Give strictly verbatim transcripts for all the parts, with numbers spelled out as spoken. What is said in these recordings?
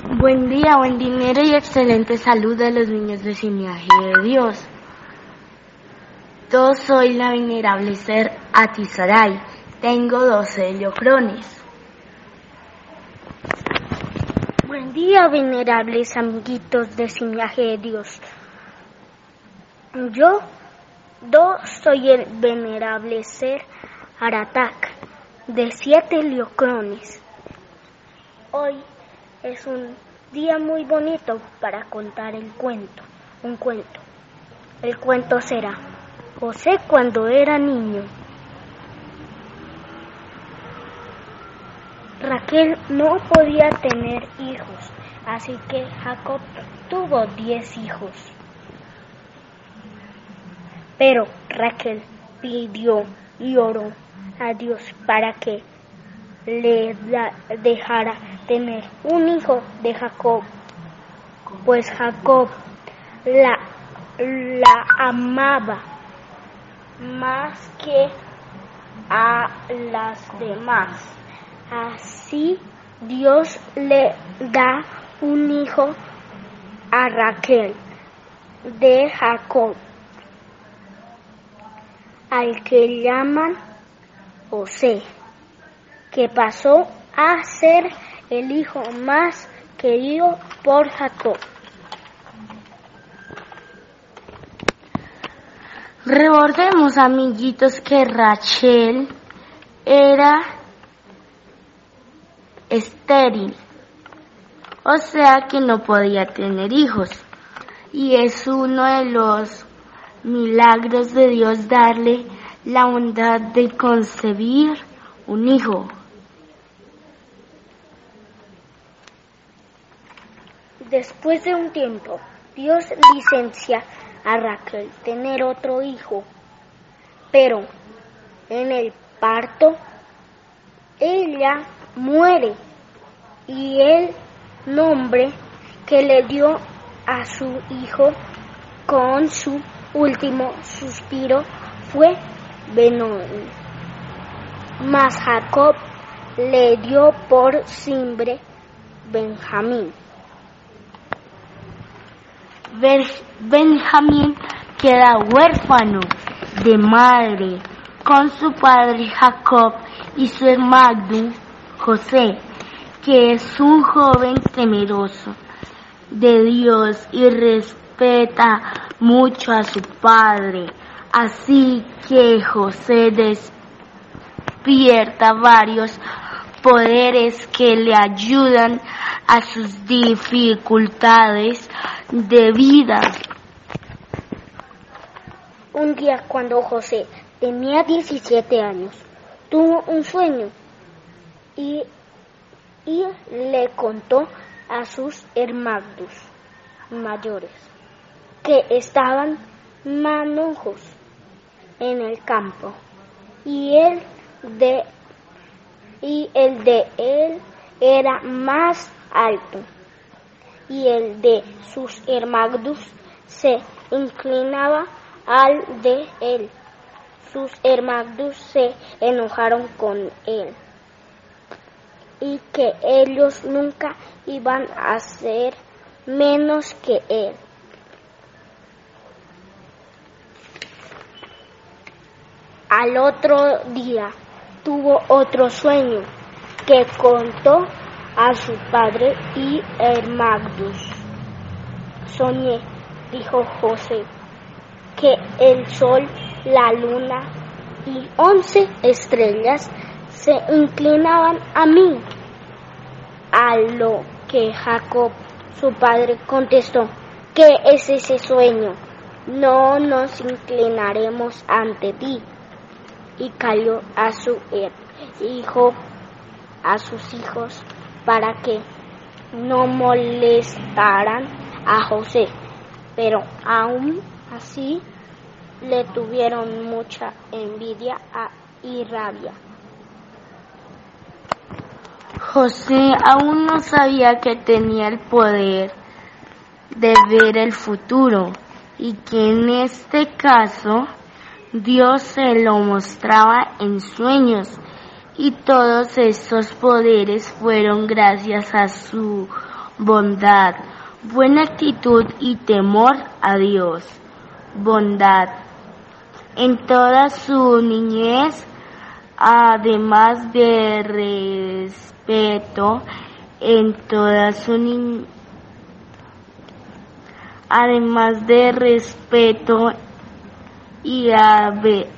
Buen día, buen dinero y excelente salud a los niños de Sinaje de Dios. Yo soy la venerable Ser Atisaray. Tengo doce leocrones. Buen día, venerables amiguitos de Sinaje de Dios. Yo, yo soy el venerable Ser Aratak, de siete leocrones. Hoy es un día muy bonito para contar el cuento, un cuento. El cuento será José cuando era niño. Raquel no podía tener hijos, así que Jacob tuvo diez hijos. Pero Raquel pidió y oró a Dios para que le da, dejara tener un hijo de Jacob, pues Jacob la, la amaba más que a las demás. Así Dios le da un hijo a Raquel de Jacob, al que llaman José, que pasó a ser el hijo más querido por Jacob. Recordemos, amiguitos, que Rachel era estéril, o sea que no podía tener hijos, y es uno de los milagros de Dios darle la bondad de concebir un hijo. Después de un tiempo, Dios licencia a Raquel tener otro hijo, pero en el parto ella muere y el nombre que le dio a su hijo con su último suspiro fue Benoni. Mas Jacob le dio por siempre Benjamín. Benjamín queda huérfano de madre con su padre Jacob y su hermano José, que es un joven temeroso de Dios y respeta mucho a su padre. Así que José despierta varios poderes que le ayudan a sus dificultades de vida. Un día, cuando José tenía diecisiete años, tuvo un sueño y, y le contó a sus hermanos mayores que estaban manojos en el campo y el de y el de él era más alto y el de sus hermanos se inclinaba al de él. Sus hermanos se enojaron con él y que ellos nunca iban a ser menos que él. Al otro día tuvo otro sueño que contó a su padre y hermanos. Soñé, dijo José, que el sol, la luna y once estrellas se inclinaban a mí. A lo que Jacob, su padre, contestó: ¿qué es ese sueño? No nos inclinaremos ante ti. Y calló a su hijo, a sus hijos, para que no molestaran a José, pero aún así le tuvieron mucha envidia y rabia. José aún no sabía que tenía el poder de ver el futuro y que en este caso Dios se lo mostraba en sueños, y todos estos poderes fueron gracias a su bondad, buena actitud y temor a Dios. Bondad. En toda su niñez, además de respeto, en toda su niñez, además de respeto y de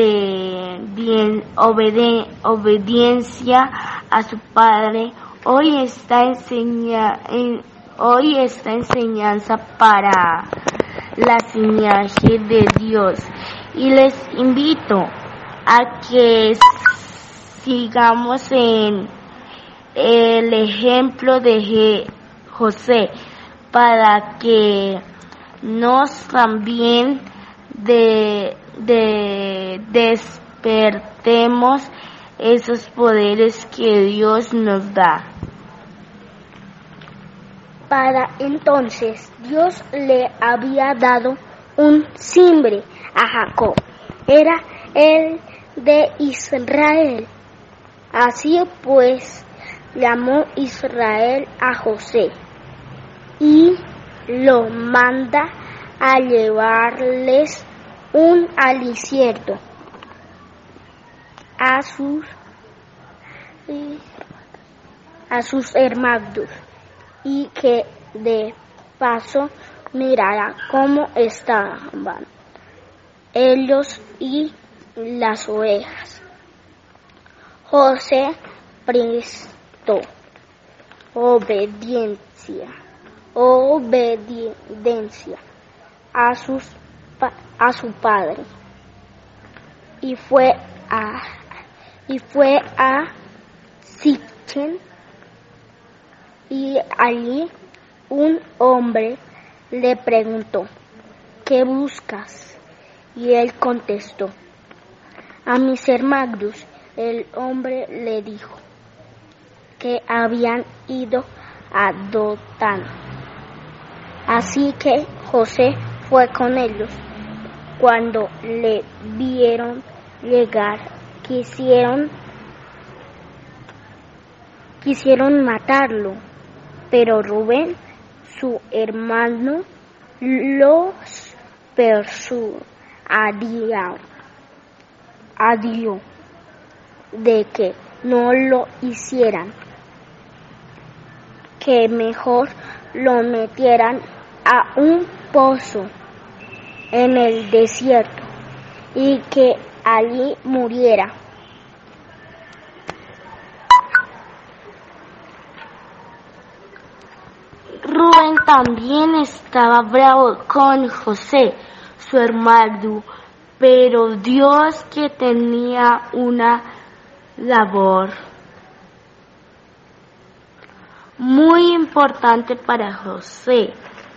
obediencia a su padre, hoy está, enseña, hoy está enseñanza para la linaje de Dios. Y les invito a que sigamos en el ejemplo de José, para que nos también de, de despertemos esos poderes que Dios nos da. Para entonces Dios le había dado un simbre a Jacob, era el de Israel. Así pues llamó Israel a José y lo manda a llevarles un alicierto a sus a sus hermanos, y que de paso mirara cómo estaban ellos y las ovejas. José prestó obediencia obediencia a sus a su padre y fue a y fue a Siquem, y allí un hombre le preguntó: ¿qué buscas? Y él contestó: a mis hermanos. El hombre le dijo que habían ido a Dotán. Así que José fue con ellos. Cuando le vieron llegar, quisieron, quisieron matarlo, pero Rubén, su hermano, los persuadió de que no lo hicieran, que mejor lo metieran a un pozo en el desierto y que allí muriera. Rubén también estaba bravo con José, su hermano, pero Dios, que tenía una labor muy importante para José,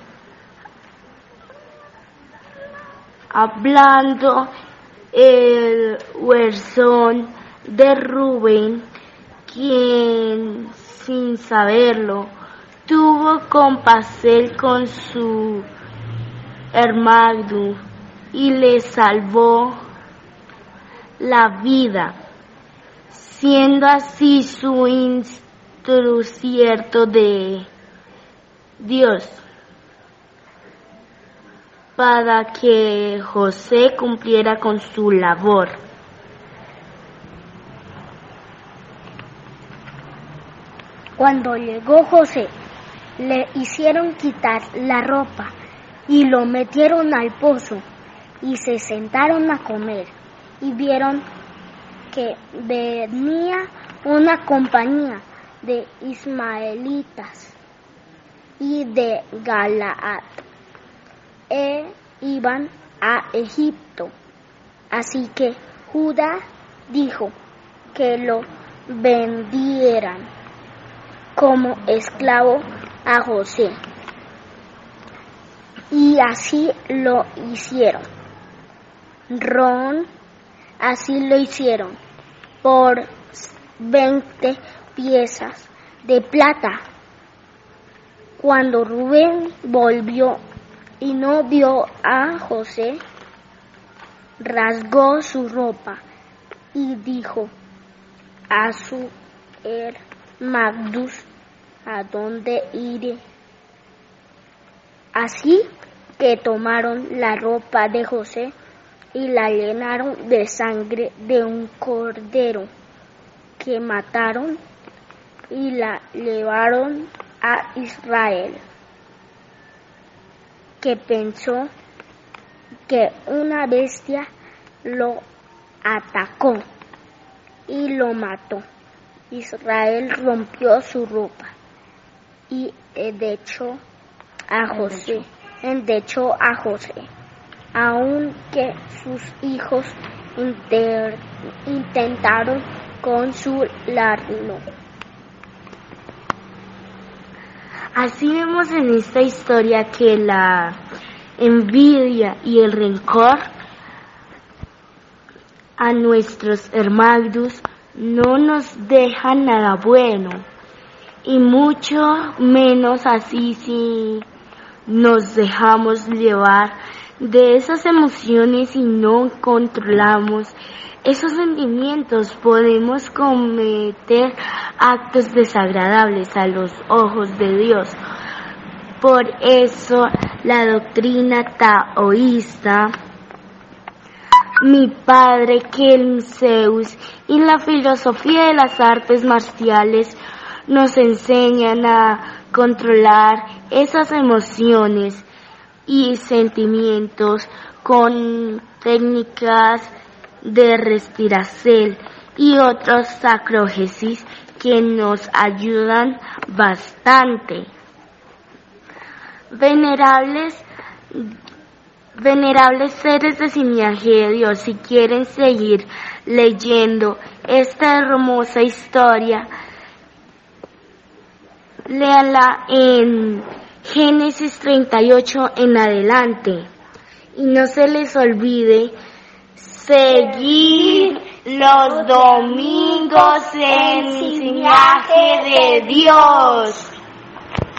hablando el huerzón de Rubén, quien sin saberlo tuvo compasión con su hermano y le salvó la vida, siendo así su instrumento de Dios para que José cumpliera con su labor. Cuando llegó José, le hicieron quitar la ropa y lo metieron al pozo y se sentaron a comer, y vieron que venía una compañía de ismaelitas y de Galaad e iban a Egipto. Así que Judá dijo que lo vendieran como esclavo a José, y así lo hicieron. Ron, así lo hicieron por veinte piezas de plata. Cuando Rubén volvió y no vio a José, rasgó su ropa y dijo a su hermanos a dónde ir. Así que tomaron la ropa de José y la llenaron de sangre de un cordero que mataron y la llevaron a Israel, que pensó que una bestia lo atacó y lo mató. Israel rompió su ropa y endechó a José, endechó a José, aunque sus hijos inter, intentaron consolarlo. Así vemos en esta historia que la envidia y el rencor a nuestros hermanos no nos dejan nada bueno, y mucho menos así si nos dejamos llevar de esas emociones y no controlamos esos sentimientos, podemos cometer actos desagradables a los ojos de Dios. Por eso la doctrina taoísta, mi padre Kelm Zeus y la filosofía de las artes marciales nos enseñan a controlar esas emociones y sentimientos con técnicas de respiración y otros sacrogesis que nos ayudan bastante. Venerables, venerables seres de linaje de Dios, si quieren seguir leyendo esta hermosa historia, léala en Génesis treinta y ocho en adelante. Y no se les olvide seguir los domingos en linaje de Dios.